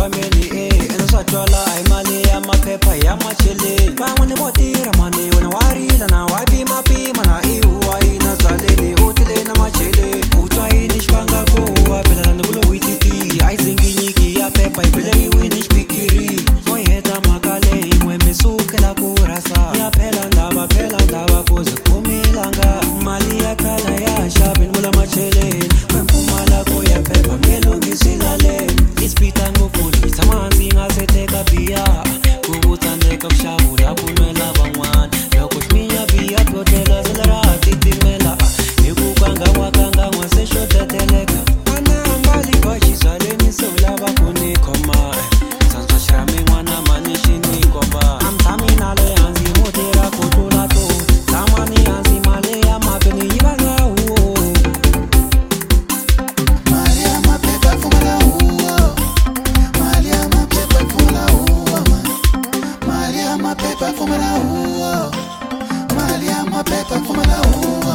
family enusatwala imali ya maphepha ya machele van'wani vo tirha mani wena wa rila na wa pimapima na ihuwa ina zaleni u tile na machele u twa yini xivanga ku wa phela ni vulo wititi a yi zinginyiki ya phepha yi pheleriwini xipikiri mo heta mhaka leyi n'we mi sukela ku rasa ya phela ndava ku zi kumilanga mali ya khala ya xavi ni vula macheleni kwempumala ku ya phepha ngelungisilaleni ispita ngopfu ni tshama hansi nga se teka biya ku tsandzeka ku xavula ku nwela van'wana loko ximiya biya tlotlela se lera titimela hi ku kangan'wa se xo teteleka ana ambali baxi zaleni se u lava ku ni khoma tsantswa xirami n'wana mani xi ni komba a mi tshami na le hansi mo tirha ku tlula to tshama ni hansi mali ya mapeni yi va nawu mali ya maphepha pfumala huwo mali ya maphepha pfumala huwo mali ya maphepha pfumala huwo mali ya maphepha pfumala huwo